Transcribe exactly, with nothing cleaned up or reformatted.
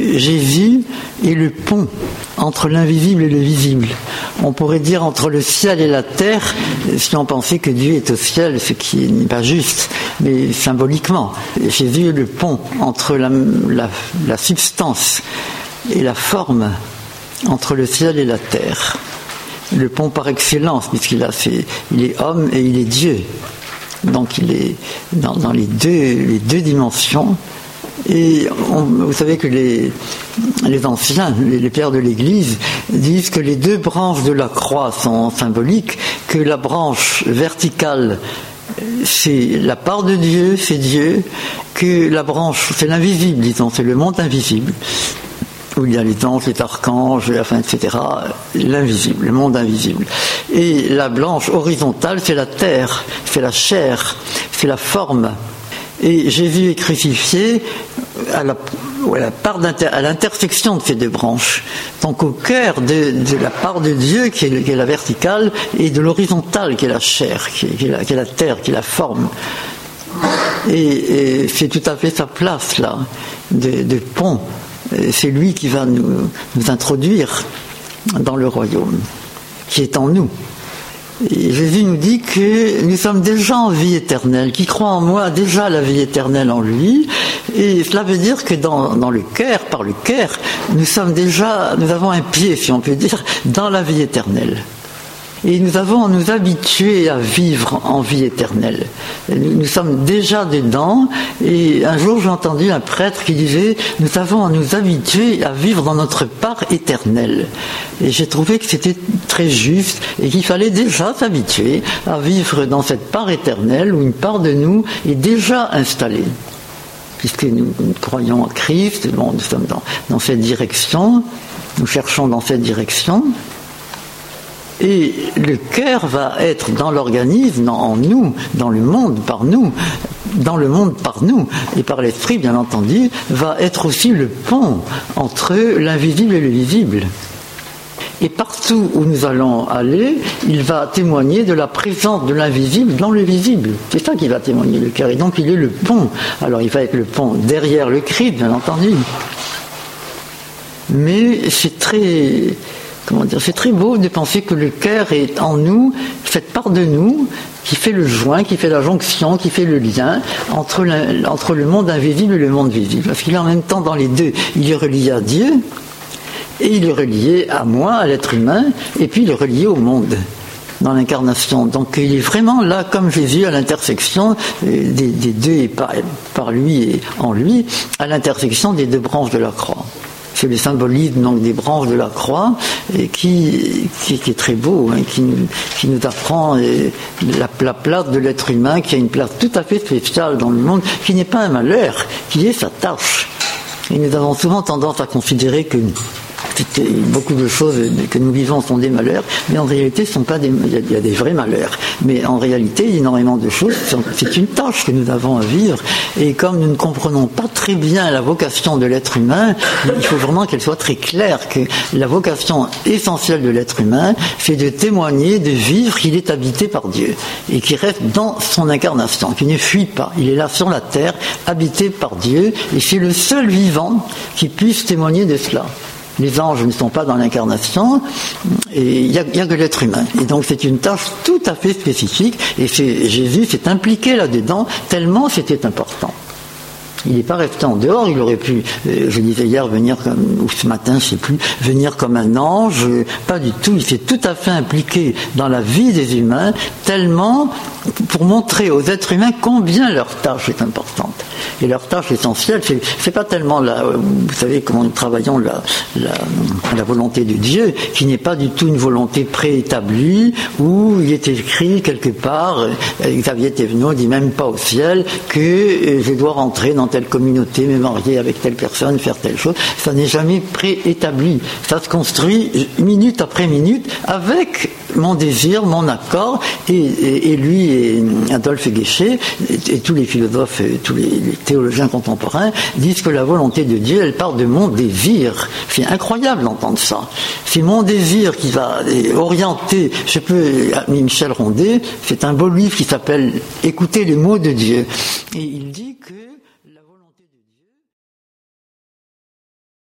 que Jésus est le pont entre l'invisible et le visible. On pourrait dire entre le ciel et la terre, si on pensait que Dieu est au ciel, ce qui n'est pas juste, mais symboliquement. Jésus est le pont entre la, la, la substance et la forme, entre le ciel et la terre. Le pont par excellence, puisqu'il a fait, il est homme et il est Dieu. Donc il est dans, dans les, deux, les deux dimensions. Et on, vous savez que les, les anciens, les, les pères de l'Église, disent que les deux branches de la croix sont symboliques, que la branche verticale, c'est la part de Dieu, c'est Dieu, que la branche, c'est l'invisible, disons, c'est le monde invisible, où il y a les anges, les archanges, enfin, et cetera, l'invisible, le monde invisible. Et la branche horizontale, c'est la terre, c'est la chair, c'est la forme. Et Jésus est crucifié à la, à la part d'inter, à l'intersection de ces deux branches. Donc au cœur de, de la part de Dieu, qui est, qui est la verticale, et de l'horizontale, qui est la chair, qui est, qui est, la, qui est la terre, qui est la forme. Et, et c'est tout à fait sa place, là, de, de pont. Et c'est lui qui va nous, nous introduire dans le royaume, qui est en nous. Et Jésus nous dit que nous sommes déjà en vie éternelle. Qui croit en moi a déjà la vie éternelle en lui. Et cela veut dire que dans, dans le cœur, par le cœur, nous sommes déjà, nous avons un pied, si on peut dire, dans la vie éternelle. Et nous avons à nous habituer à vivre en vie éternelle. Nous, nous sommes déjà dedans. Et un jour, j'ai entendu un prêtre qui disait « Nous avons à nous habituer à vivre dans notre part éternelle ». Et j'ai trouvé que c'était très juste et qu'il fallait déjà s'habituer à vivre dans cette part éternelle où une part de nous est déjà installée. Puisque nous, nous croyons en Christ, bon, nous sommes dans, dans cette direction, nous cherchons dans cette direction. Et le cœur va être dans l'organisme, en nous, dans le monde par nous, dans le monde par nous, et par l'esprit, bien entendu, va être aussi le pont entre l'invisible et le visible. Et partout où nous allons aller, il va témoigner de la présence de l'invisible dans le visible. C'est ça qui va témoigner le cœur. Et donc il est le pont. Alors il va être le pont derrière le Christ, bien entendu. Mais c'est très... Comment dire, c'est très beau de penser que le cœur est en nous, cette part de nous, qui fait le joint, qui fait la jonction, qui fait le lien entre, la, entre le monde invisible et le monde visible. Parce qu'il est en même temps dans les deux. Il est relié à Dieu, et il est relié à moi, à l'être humain, et puis il est relié au monde, dans l'incarnation. Donc il est vraiment là, comme Jésus, à l'intersection des, des deux, et par, par lui et en lui, à l'intersection des deux branches de la croix. C'est le symbolisme donc des branches de la croix et qui, qui, qui est très beau, hein, qui, qui nous apprend et, la, la place de l'être humain, qui a une place tout à fait spéciale dans le monde, qui n'est pas un malheur, qui est sa tâche. Et nous avons souvent tendance à considérer que beaucoup de choses que nous vivons sont des malheurs, mais en réalité, ce sont pas des, il y a des vrais malheurs. Mais en réalité, il y a énormément de choses. C'est une tâche que nous avons à vivre. Et comme nous ne comprenons pas très bien la vocation de l'être humain, il faut vraiment qu'elle soit très claire, que la vocation essentielle de l'être humain, c'est de témoigner, de vivre qu'il est habité par Dieu et qu'il reste dans son incarnation, qu'il ne fuit pas. Il est là sur la terre, habité par Dieu, et c'est le seul vivant qui puisse témoigner de cela. Les anges ne sont pas dans l'incarnation, et il n'y a, a que l'être humain. Et donc c'est une tâche tout à fait spécifique, et c'est, Jésus s'est impliqué là-dedans, tellement c'était important. Il n'est pas resté en dehors, il aurait pu, euh, je disais hier, venir comme, ou ce matin, je ne sais plus, venir comme un ange, euh, pas du tout, il s'est tout à fait impliqué dans la vie des humains, tellement pour montrer aux êtres humains combien leur tâche est importante. Et leur tâche essentielle, c'est, c'est pas tellement la, vous savez comment nous travaillons la, la, la volonté de Dieu, qui n'est pas du tout une volonté préétablie, où il est écrit quelque part, euh, Xavier Thévenot dit même pas au ciel, que euh, je dois rentrer dans telle communauté, me marier avec telle personne, faire telle chose. Ça n'est jamais préétabli. Ça se construit minute après minute avec mon désir, mon accord, et, et, et lui et Adolphe Guéchet, et, et tous les philosophes, et tous les, les théologiens contemporains disent que la volonté de Dieu, elle part de mon désir. C'est incroyable d'entendre ça. C'est mon désir qui va orienter, je peux, Michel Rondet, c'est un beau livre qui s'appelle « Écoutez les mots de Dieu ». Et il dit que